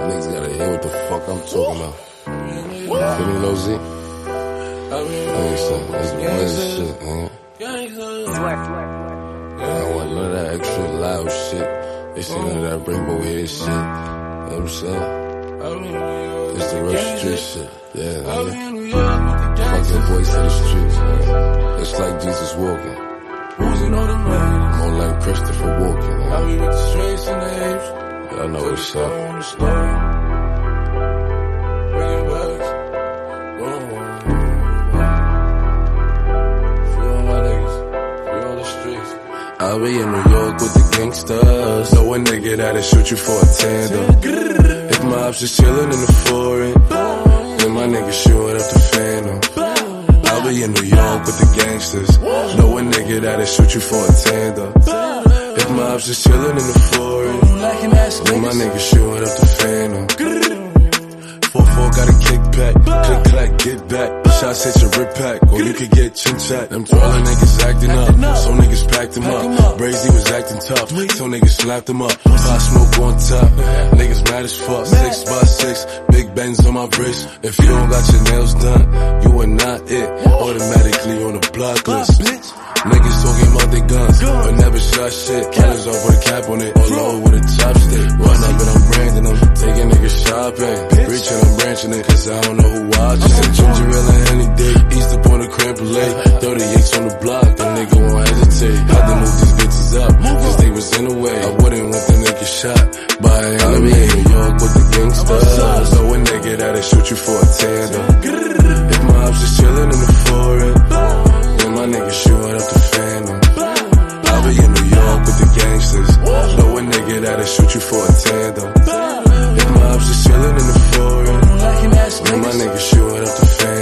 Niggas gotta hear what the fuck I'm talking about. Kenny Low Z? That's the Wednesday shit, man. I don't want none of that extra loud shit. They say none of that rainbow hair shit. You know what I'm saying? It's the real street shit. Yeah, man. Fucking voice of the streets, man. It's like Jesus walking. More like Christopher Walken. I be with the straights and the apes. I know what's up. I'll be in New York with the gangsters. Know a nigga that'll shoot you for a tandem. If my ops is chillin' in the foreign, then my nigga shootin' up the Phantom. I'll be in New York with the gangsters. Know a nigga that'll shoot you for a tandem. If my ops is chillin' in the foreign, then my nigga shootin' up the Phantom. 4-4 got a kickback, click clack, get back. Shots hit your rip pack, or you could get chin chat. Them twirling niggas acting up, some niggas packed them up. Brazy was acting tough, some niggas slapped them up. Pop smoke on top, niggas mad as fuck. 6x6, big bangs on my wrist. If you don't got your nails done, you are not it. Automatically on the block list. Niggas talking about their guns, but never shot shit. Killers off with a cap on it, or low with a chopstick. Run up and I'm branding them, taking niggas shopping. Preaching, I'm branching it, cause I don't know who watching. I said ginger ale and any day, east up on the crumple lake. 38s on the block, the nigga won't hesitate. Had to move these bitches up, cause they was in the way. I wouldn't want the nigga shot by an enemy. In New York with the gangsters. Know a nigga that'll shoot you for a tandem. If my ops is chillin' in the foreign, then my nigga shootin' up the Phantom. I'll be in New York with the gangsters. Know a nigga that'll shoot you for a tandem. If my ops is chillin' in the foreign, then my nigga shootin' up the Phantom.